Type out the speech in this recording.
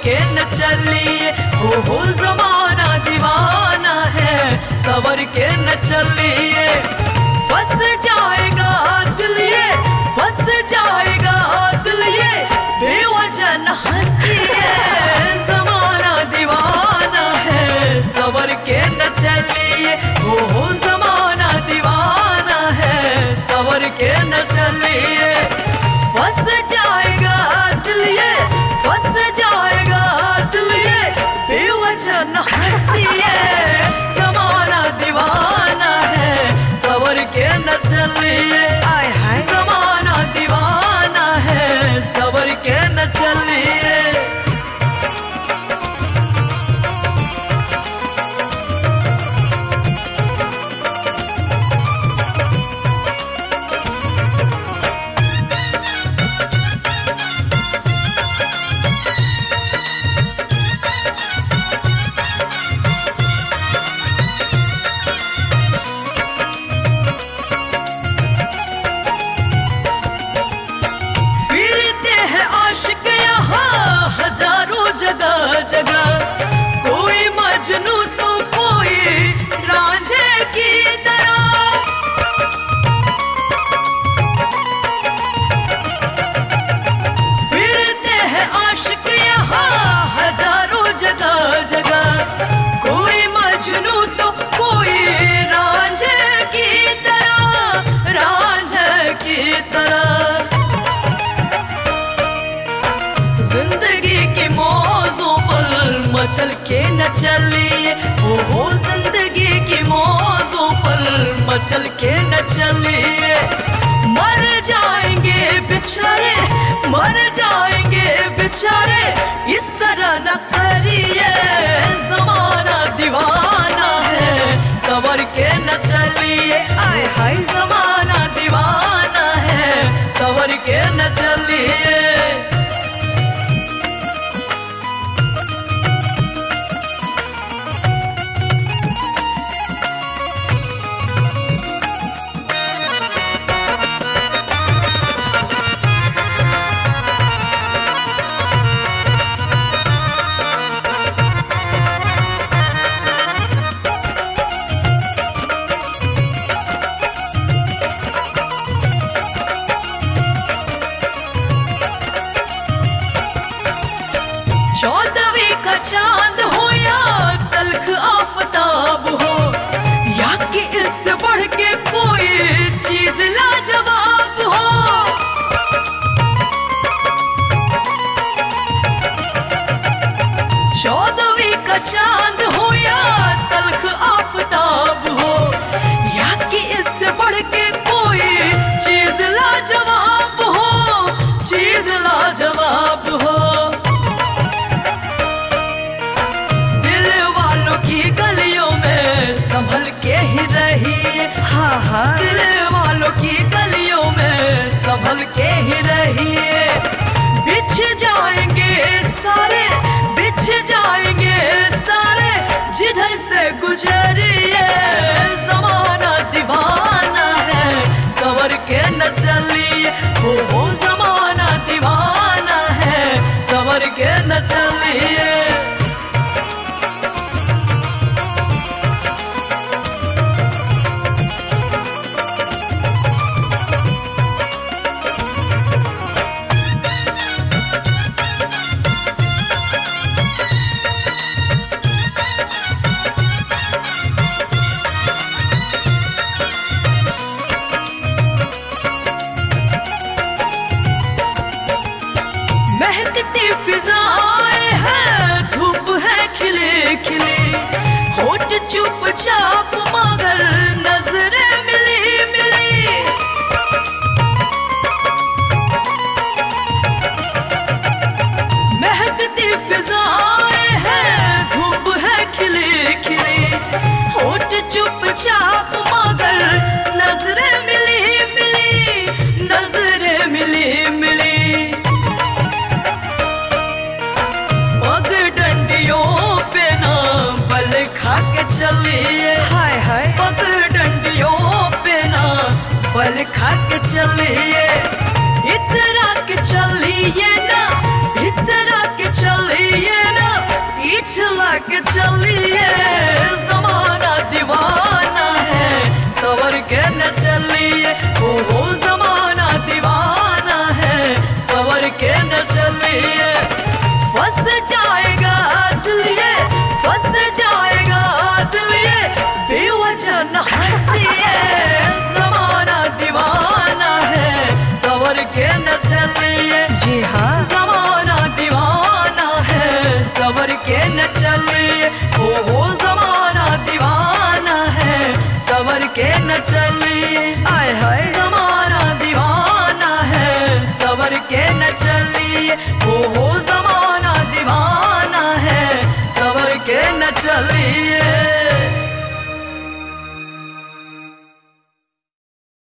के न चलिए, हो जमाना दीवाना है, सवर के न चलिए। फंस जाएगा दिल ये, फंस जाएगा दिल ये, बेवजह न हंसिए, जमाना दीवाना है, सवर के न चलिए, हो जमाना दीवाना है, सवर के न चलिए। फंस जाएगा दिल ये, फंस जाएगा दिल ये, बेवजह न हंसिए, जमाना दीवाना है, सवर के न चलिए। आय हाय जमाना दीवाना है, सवर के न चलिए। जगह कोई मजनू तो कोई रांझे की तरह, फिरते हैं आशिक यहाँ हजारों जगह जगह, कोई मजनू तो कोई रांझे की तरह, रांझे की तरह। जिंदगी की मौजों पर मचल के न चलिए, हो जिंदगी की मौजों पर मचल के न चलिए। मर जाएंगे बेचारे, मर जाएंगे बेचारे, इस तरह न करिए, जमाना दीवाना है, सवर के न चलिए। आय हाय जमाना दीवाना है, सवर के न चलिए। चौदहवीं का चांद हो या तल्ख आफताब हो, या कि इससे बढ़ के कोई चीज लाजवाब हो। चौदहवीं का चांद हो या तल्ख आफताब हो, या कि इससे बढ़ के कोई चीज लाजवाब हो, चीज लाजवाब हो। संभल के ही रहिए, हाँ हाँ दिल वालों की गलियों में संभल के ही रहिए। बिछ जाएंगे सारे, बिछ जाएंगे सारे, जिधर से गुजरिए, जमाना दीवाना है, सवर के न चलिए, हो जमाना दीवाना है, सवर के न चलिए। महकती फिजाएं हैं, धूप है खिले खिले, होठ चुपचाप मगर नजरें मिली मिली। महकती फिजाएं हैं, धूप है खिले खिले, होठ चुपचाप मगर नजरें मिली मिली, नजरें मिली मिली। खा के चलिए, हाय हाय पग डंडियों पे ना बल खा के चलिए, इतरा के चलिए ना, इतरा के चलिए ना, पिछला के चलिए, जमाना दीवाना है, सवर के न चलिए, हो जमाना दीवाना है, सवर के न चलिए। फंस जाएगा दिल ये, फंस जाएगा दिल ये, बेवजह न हंसिए, जमाना दीवाना है, सवर के न चलिए। जी हाँ, जमाना दीवाना है, सवर के न चलिए, हो जमाना दीवाना है, सवर के न चलिए। आय हाय, जमाना दीवाना है, सवर के न चलिए, हो जमाना दीवाना है, सवर के न चलिए।